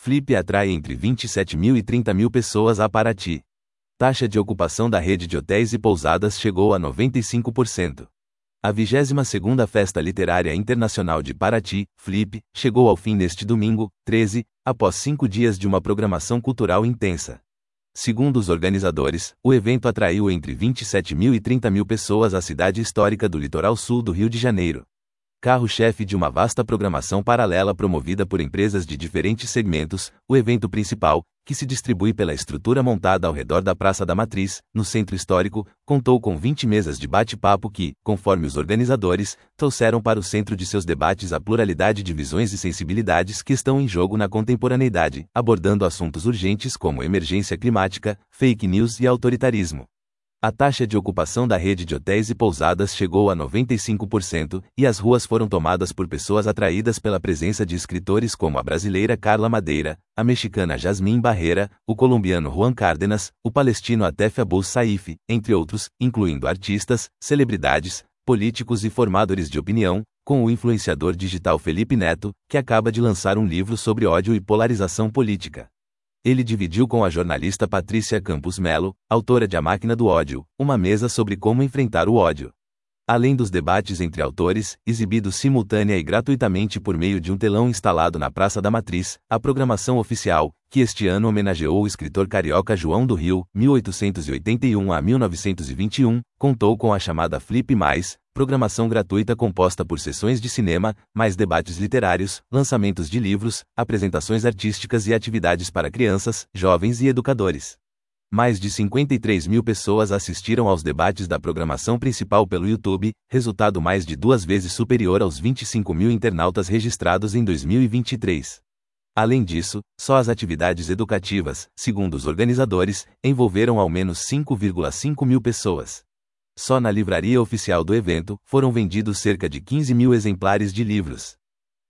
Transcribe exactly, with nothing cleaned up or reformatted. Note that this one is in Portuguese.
Flip atrai entre vinte e sete mil e trinta mil pessoas a Paraty. Taxa de ocupação da rede de hotéis e pousadas chegou a noventa e cinco por cento. A vigésima segunda Festa Literária Internacional de Paraty, Flip, chegou ao fim neste domingo, treze, após cinco dias de uma programação cultural intensa. Segundo os organizadores, o evento atraiu entre vinte e sete mil e trinta mil pessoas à cidade histórica do litoral sul do Rio de Janeiro. Carro-chefe de uma vasta programação paralela promovida por empresas de diferentes segmentos, o evento principal, que se distribui pela estrutura montada ao redor da Praça da Matriz, no centro histórico, contou com vinte mesas de bate-papo que, conforme os organizadores, trouxeram para o centro de seus debates a pluralidade de visões e sensibilidades que estão em jogo na contemporaneidade, abordando assuntos urgentes como emergência climática, fake news e autoritarismo. A taxa de ocupação da rede de hotéis e pousadas chegou a noventa e cinco por cento, e as ruas foram tomadas por pessoas atraídas pela presença de escritores como a brasileira Carla Madeira, a mexicana Jasmine Barrera, o colombiano Juan Cárdenas, o palestino Atef Abu Saif, entre outros, incluindo artistas, celebridades, políticos e formadores de opinião, com o influenciador digital Felipe Neto, que acaba de lançar um livro sobre ódio e polarização política. Ele dividiu com a jornalista Patrícia Campos Melo, autora de A Máquina do Ódio, uma mesa sobre como enfrentar o ódio. Além dos debates entre autores, exibidos simultânea e gratuitamente por meio de um telão instalado na Praça da Matriz, a programação oficial, que este ano homenageou o escritor carioca João do Rio, mil oitocentos e oitenta e um a mil novecentos e vinte e um, contou com a chamada Flip Mais, programação gratuita composta por sessões de cinema, mais debates literários, lançamentos de livros, apresentações artísticas e atividades para crianças, jovens e educadores. Mais de cinquenta e três mil pessoas assistiram aos debates da programação principal pelo YouTube, resultado mais de duas vezes superior aos vinte e cinco mil internautas registrados em dois mil e vinte e três. Além disso, só as atividades educativas, segundo os organizadores, envolveram ao menos cinco vírgula cinco mil pessoas. Só na livraria oficial do evento, foram vendidos cerca de quinze mil exemplares de livros.